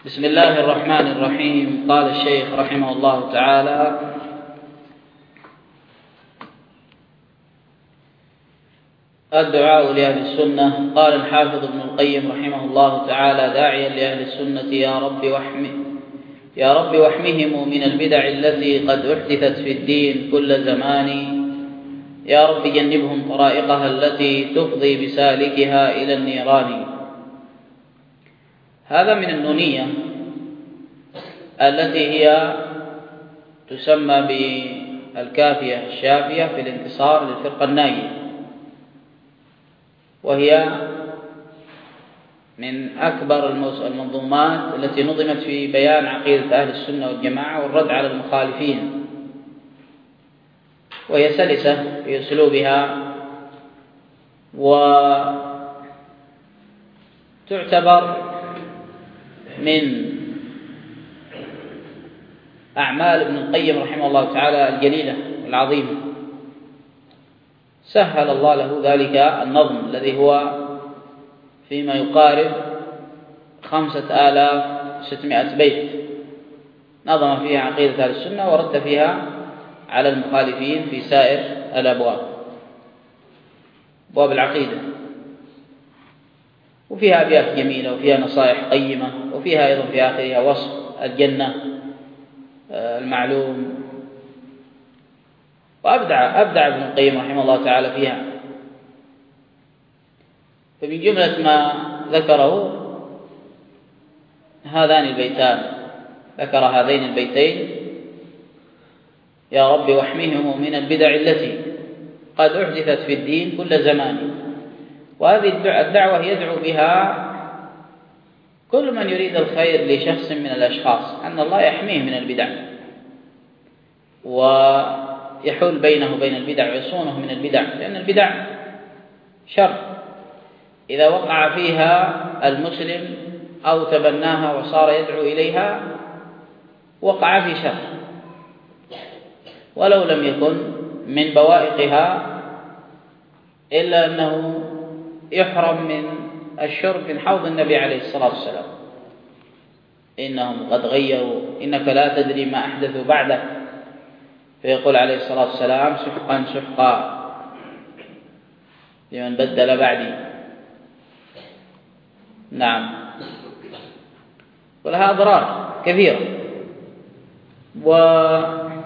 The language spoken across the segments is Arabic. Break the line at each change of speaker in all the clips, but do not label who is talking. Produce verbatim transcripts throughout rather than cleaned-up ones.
بسم الله الرحمن الرحيم. قال الشيخ رحمه الله تعالى: الدعاء لأهل السنة. قال الحافظ ابن القيم رحمه الله تعالى داعيا لأهل السنة: يا رب واحمه يا رب واحمهم من البدع التي قد أحدثت في الدين كل زمان. يا رب جنبهم طرائقها التي تفضي بسالكها إلى النيران. هذا من النونية التي هي تسمى بالكافية الشافية في الانتصار للفرقة الناجية، وهي من أكبر المنظومات التي نظمت في بيان عقيدة أهل السنة والجماعة والرد على المخالفين، وهي سلسة في أسلوبها وتعتبر من أعمال ابن القيم رحمه الله تعالى الجليلة والعظيمة. سهل الله له ذلك النظم الذي هو فيما يقارب خمسة آلاف وستمائة بيت، نظم فيها عقيدة أهل السنة ورد فيها على المخالفين في سائر الأبواب، أبواب العقيدة، وفيها أبيات جميلة وفيها نصائح قيمة، وفيها أيضا في آخرها وصف الجنة المعلوم. وأبدع أبدع ابن القيم رحمه الله تعالى فيها. فمن جملة ما ذكره هذان البيتان، ذكر هذين البيتين: يا رب واحمهم من البدع التي قد أحدثت في الدين كل زمان. وهذه الدعوة يدعو بها كل من يريد الخير لشخص من الأشخاص، أن الله يحميه من البدع ويحول بينه وبين البدع ويصونه من البدع، لأن البدع شر إذا وقع فيها المسلم أو تبناها وصار يدعو إليها وقع في شر، ولو لم يكن من بوائقها إلا أنه يحرم من الشرب من حوض النبي عليه الصلاة والسلام. إنهم قد غيروا، إنك لا تدري ما أحدثوا بعدك. فيقول عليه الصلاة والسلام: سحقا سحقا لمن بدل بعدي. نعم، ولها أضرار كثيرة. وقد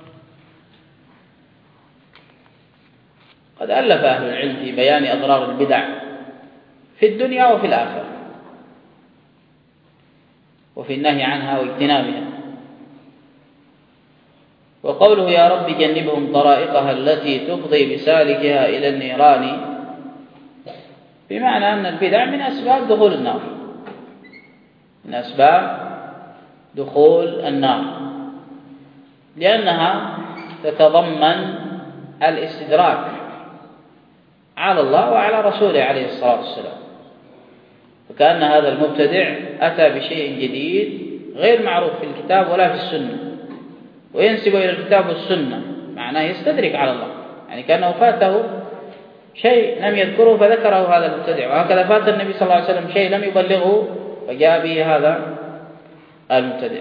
ألف أهل العلم في بيان أضرار البدع في الدنيا وفي الآخرة، وفي النهي عنها واجتنابها. وقوله يا رب جنبهم طرائقها التي تفضي بسالكها إلى النيران، بمعنى أن البدع من أسباب دخول النار، من أسباب دخول النار، لأنها تتضمن الاستدراك على الله وعلى رسوله عليه الصلاة والسلام. فكأن هذا المبتدع أتى بشيء جديد غير معروف في الكتاب ولا في السنة، وينسب إلى الكتاب والسنة، معناه يستدرك على الله، يعني كأنه فاته شيء لم يذكره فذكره هذا المبتدع، وهكذا فات النبي صلى الله عليه وسلم شيء لم يبلغه فجاء به هذا المبتدع.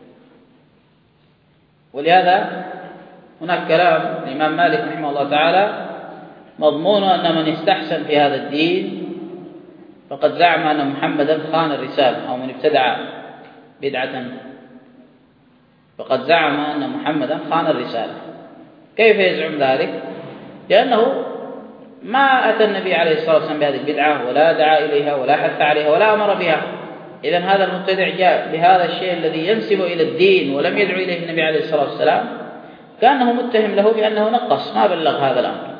ولهذا هناك كلام الإمام مالك رحمه الله تعالى مضمونه أن من استحسن في هذا الدين فقد زعم أن محمدا خان الرسالة، أو من ابتدع بدعة فقد زعم أن محمدا خان الرسالة. كيف يزعم ذلك؟ لأنه ما أتى النبي عليه الصلاة والسلام بهذه البدعة ولا دعا إليها ولا حث عليها ولا أمر بها. إذن هذا المبتدع جاء بهذا الشيء الذي ينسب إلى الدين ولم يدعو إليه النبي عليه الصلاة والسلام، كأنه متهم له بأنه نقص ما بلغ هذا الأمر.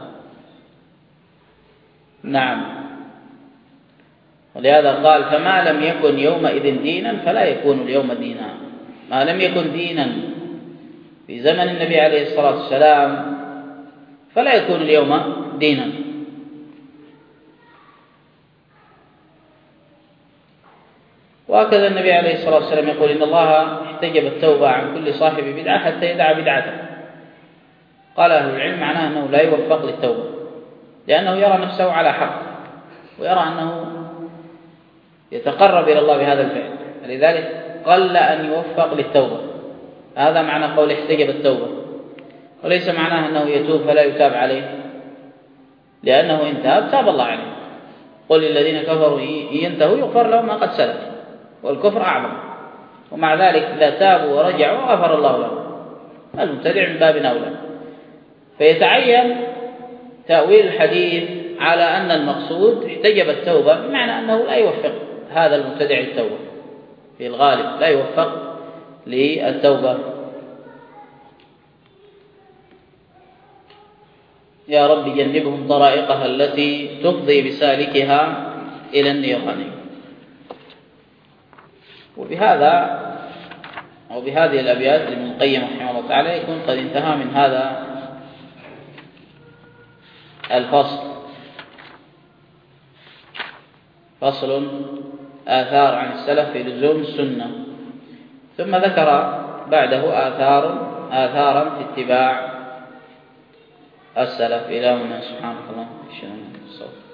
نعم، ولهذا قال: فما لم يكن يومئذ دينا فلا يكون اليوم دينا. ما لم يكن دينا في زمن النبي عليه الصلاة والسلام فلا يكون اليوم دينا. وهكذا النبي عليه الصلاة والسلام يقول: إن الله احتجب التوبة عن كل صاحب بدعة حتى يدع بدعته. قال أهل العلم معناه أنه لا يوفق للتوبة، لأنه يرى نفسه على حق ويرى أنه يتقرب إلى الله بهذا الفعل. لذلك قل أن يوفق للتوبة. هذا معنى قول احتجب التوبة، وليس معناه أنه يتوب فلا يتاب عليه، لأنه إن تاب تاب الله عليه. قل للذين كفروا ينتهوا يغفر لهم ما قد سلف، والكفر أعظم، ومع ذلك إذا تابوا ورجعوا غفر الله لهم. المبتدع من باب أولى. فيتعين تأويل الحديث على أن المقصود احتجب التوبة، بمعنى أنه لا يوفق هذا المبتدع التوبة، في الغالب لا يوفق للتوبة. يا رب جنبهم طرائقها التي تفضي بسالكها إلى النيران. وبهذا أو بهذه الأبيات لابن القيم رحمه الله تعالى يكون قد انتهى من هذا الفصل، فصل آثار عن السلف في لزوم السنة. ثم ذكر بعده آثار آثارا في اتباع السلف. إلهنا سبحانك اللهم وبحمدك.